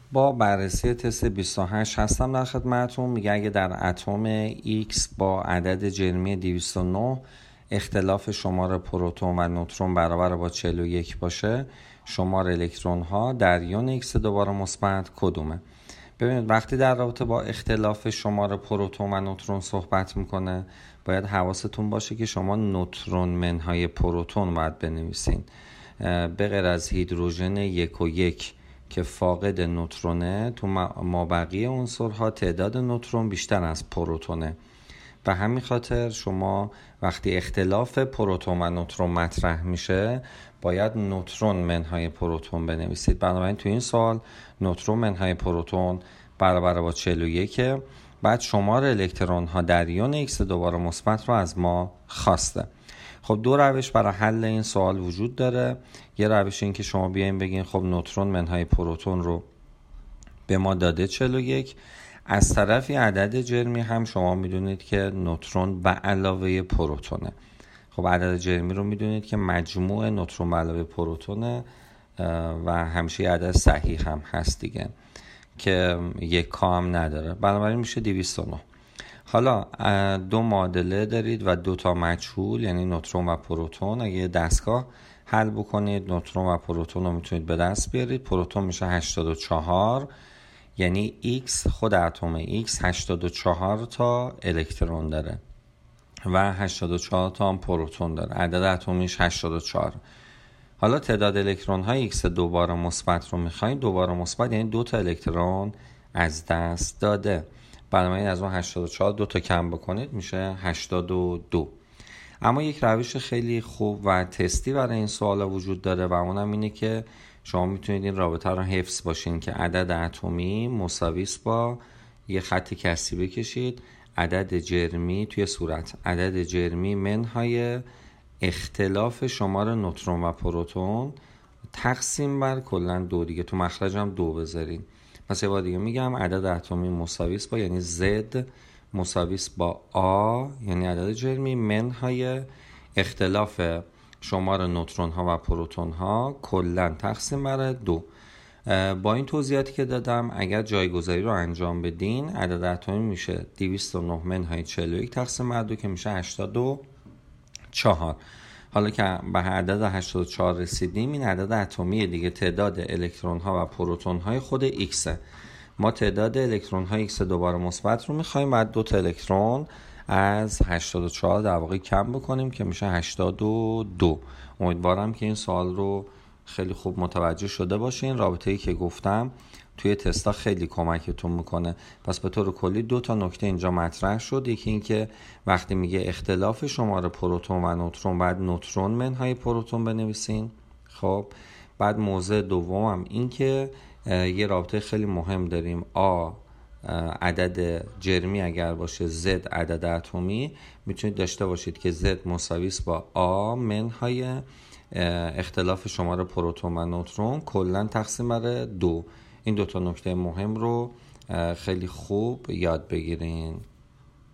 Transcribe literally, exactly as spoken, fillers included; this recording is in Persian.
با بررسی تست بیست و هشت هستم در خدمتتون. میگه اگه در اتم X با عدد جرمی دویست و نه اختلاف شمار پروتون و نوترون برابر با چهل و یک باشه، شمار الکترون ها در یون X دوباره مثبت کدومه؟ ببینید وقتی در رابطه با اختلاف شمار پروتون و نوترون صحبت میکنه، باید حواستون باشه که شما نوترون منهای پروتون باید بنویسین. به غیر از هیدروژن یک و یک که فاقد نوترونه، تو مابقی عنصرها تعداد نوترون بیشتر از پروتونه. به همین خاطر شما وقتی اختلاف پروتون و نوترون مطرح میشه، باید نوترون منهای پروتون بنویسید. بنابراین تو این سوال نوترون منهای پروتون برابر با چهل و یک. بعد شمار الکترون ها در یون X دوباره مثبت رو از ما خواسته. خب دو روش برای حل این سوال وجود داره. یه روش این که شما بیاین بگین خب نوترون منهای پروتون رو به ما داده چهل و یک، از طرفی عدد جرمی هم شما میدونید که نوترون به علاوه پروتونه. خب عدد جرمی رو میدونید که مجموع نوترون به علاوه پروتونه و همیشه عدد صحیح هم هست دیگه که یک کا هم نداره، بنابراین میشه دویست و نه. حالا دو معادله دارید و دو تا مجهول، یعنی نوترون و پروتون. اگه دستگاه حل بکنید نوترون و پروتون رو میتونید به دست بیارید. پروتون میشه هشتاد و چهار، یعنی X خود اتم X هشتاد و چهار تا الکترون داره و هشتاد و چهار تا هم پروتون داره. عدد اتمیش هشتاد و چهار. حالا تعداد الکترون های X دوباره مثبت رو میخواین. دوباره مثبت یعنی دو تا الکترون از دست داده. بنابراین از اون هشتاد و چهار دو تا کم بکنید میشه هشتاد و دو. اما یک روش خیلی خوب و تستی برای این سوال وجود داره و اونم اینه که شما میتونید این رابطه رو حفظ باشین که عدد اتمی مساوی است با یه خط کسری بکشید، عدد جرمی توی صورت عدد جرمی منهای اختلاف شمار نوترون و پروتون تقسیم بر کلا دو، دیگه تو مخرج هم دو بذارین. پس یه بار دیگه میگم عدد اتمی مساوی است با، یعنی Z مساوی است با A یعنی عدد جرمی منهای اختلاف شمار نوترون ها و پروتون ها کلا تقسیم بر دو. با این توضیحاتی که دادم اگر جایگذاری رو انجام بدین، عدد اتمی میشه دویست و نه منهای چهل و یک تقسیم بر دو که میشه هشتاد و چهار. حالا که به عدد هشتاد و چهار رسیدیم، این عدد اتمی دیگه تعداد الکترون ها و پروتون های خود X. ما تعداد الکترون های X دوباره مثبت رو میخوایم، بعد دو تا الکترون از هشتاد و چهار در واقع کم بکنیم که میشه هشتاد و دو. امیدوارم که این سوال رو خیلی خوب متوجه شده باشین. رابطه‌ای که گفتم توی تستا خیلی کمکتون میکنه. پس به طور کلی دو تا نکته اینجا مطرح شد. یکی این که وقتی میگه اختلاف شمار پروتون و نوترون، بعد نوترون منهای پروتون بنویسین. خب بعد موضوع دومم این که یه رابطه خیلی مهم داریم. آ عدد جرمی اگر باشه، Z عدد اتمی، میتونید داشته باشید که Z مساوی است با آ منهای اختلاف شمار پروتون و نوترون کلا تقسیم بر دو. این دو تا نکته مهم رو خیلی خوب یاد بگیرین.